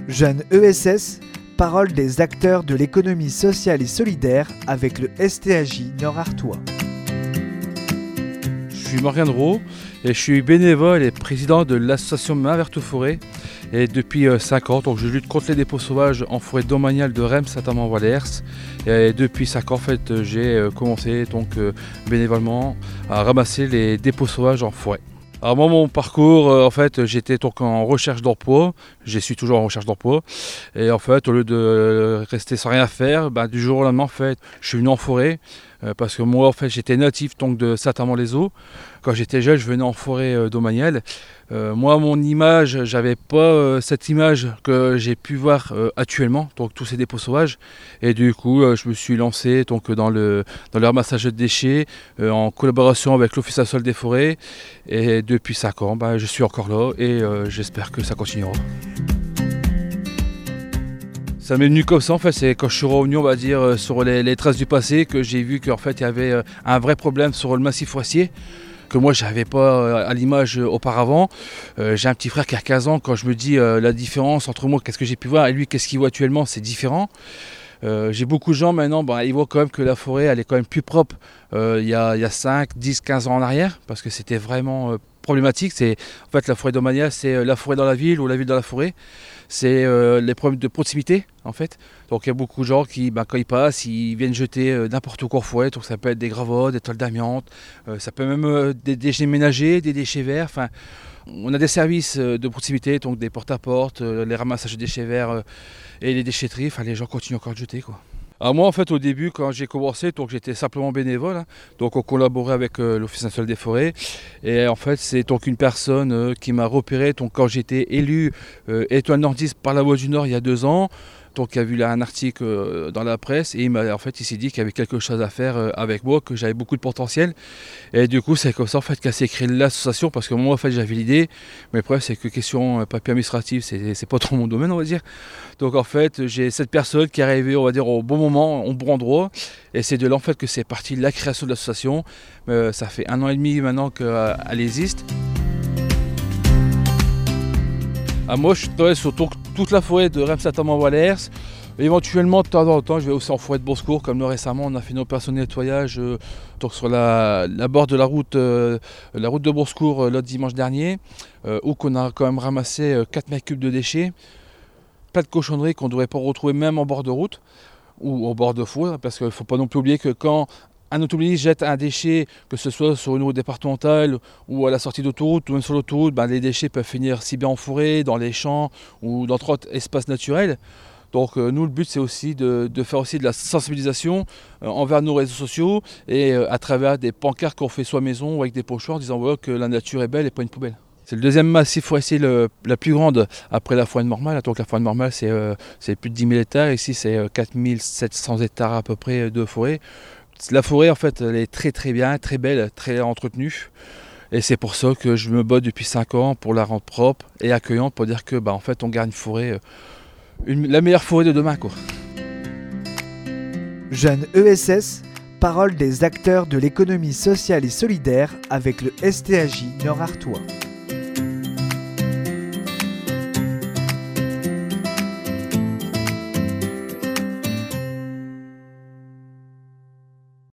Jeunes ESS, parole des acteurs de l'économie sociale et solidaire avec le STAJ Nord-Artois. Je suis Morgane Roux et je suis bénévole et président de l'association Main Verte Forêt. Et depuis 5 ans, donc je lutte contre les dépôts sauvages en forêt domaniale de Reims-Saint-Amand-Valers. Et depuis 5 ans, en fait, j'ai commencé bénévolement à ramasser les dépôts sauvages en forêt. Alors moi, mon parcours, en fait, j'étais donc en recherche d'emploi. Je suis toujours en recherche d'emploi. Et en fait, au lieu de rester sans rien faire, du jour au lendemain, en fait, je suis venu en forêt. Parce que moi, en fait, j'étais natif donc, de Saint-Amand-les-Eaux. Quand j'étais jeune, je venais en forêt domaniale. Moi, mon image, j'avais pas cette image que j'ai pu voir actuellement, donc tous ces dépôts sauvages. Et du coup, je me suis lancé donc, dans le ramassage de déchets en collaboration avec l'Office national des forêts. Et depuis 5 ans, je suis encore là et j'espère que ça continuera. Ça m'est venu comme ça, en fait, c'est quand je suis revenu, on va dire, sur les traces du passé, que j'ai vu qu'en fait, il y avait un vrai problème sur le massif forestier, que moi, je n'avais pas à l'image auparavant. J'ai un petit frère qui a 15 ans, quand je me dis la différence entre moi, qu'est-ce que j'ai pu voir, et lui, qu'est-ce qu'il voit actuellement, c'est différent. J'ai beaucoup de gens maintenant, ils voient quand même que la forêt, elle est quand même plus propre il y a 5, 10, 15 ans en arrière, parce que c'était vraiment problématique. En fait, la forêt domaniale, c'est la forêt dans la ville ou la ville dans la forêt. C'est les problèmes de proximité, en fait. Donc il y a beaucoup de gens qui, quand ils passent, ils viennent jeter n'importe quoi en forêt. Donc ça peut être des gravottes, des tôles d'amiante, ça peut même des déchets ménagers, des déchets verts. Enfin, on a des services de proximité, donc des porte-à-porte, les ramassages de déchets verts et les déchetteries. Enfin, les gens continuent encore de jeter, quoi. Alors moi, en fait, au début, quand j'ai commencé, donc j'étais simplement bénévole. Donc on collaborait avec l'Office national des forêts. Et en fait, c'est donc une personne qui m'a repéré donc, quand j'étais élu étoile nordiste par la Voix du Nord il y a 2 ans. Donc il a vu là un article dans la presse et il s'est dit qu'il y avait quelque chose à faire avec moi, que j'avais beaucoup de potentiel. Et du coup, c'est comme ça en fait, qu'elle s'est créée l'association, parce que moi en fait j'avais l'idée, mais après c'est que question papier administratif, c'est pas trop mon domaine, on va dire. Donc en fait, j'ai cette personne qui est arrivée, on va dire, au bon moment, au bon endroit. Et c'est de là en fait que c'est parti la création de l'association. Ça fait 1 an et demi maintenant qu'elle existe. Moi, je travaille sur toute la forêt de Reims-Saint-Amand-Valers. Éventuellement, de temps en temps, je vais aussi en forêt de Boursecourt, comme là récemment, on a fait une opération de nettoyage donc sur la bord de la route de Boursecourt l'autre dimanche dernier, où on a quand même ramassé 4 mètres cubes de déchets, plein de cochonneries qu'on ne devrait pas retrouver même en bord de route ou au bord de four, parce qu'il ne faut pas non plus oublier que quand un automobiliste jette un déchet, que ce soit sur une route départementale ou à la sortie d'autoroute ou même sur l'autoroute, les déchets peuvent finir si bien en forêt, dans les champs ou dans d'autres espaces naturels. Donc nous, le but, c'est aussi de faire aussi de la sensibilisation envers nos réseaux sociaux et à travers des pancartes qu'on fait soit maison ou avec des pochoirs, en disant que la nature est belle et pas une poubelle. C'est le deuxième massif forestier la plus grande après la forêt normale. Donc la forêt normale, c'est plus de 10 000 hectares. Ici, c'est 4 700 hectares à peu près de forêt. La forêt, en fait, elle est très très bien, très belle, très entretenue. Et c'est pour ça que je me bats depuis 5 ans pour la rendre propre et accueillante, pour dire que en fait, on garde une forêt, la meilleure forêt de demain, quoi. Jeunes ESS, parole des acteurs de l'économie sociale et solidaire avec le STAJ Nord-Artois.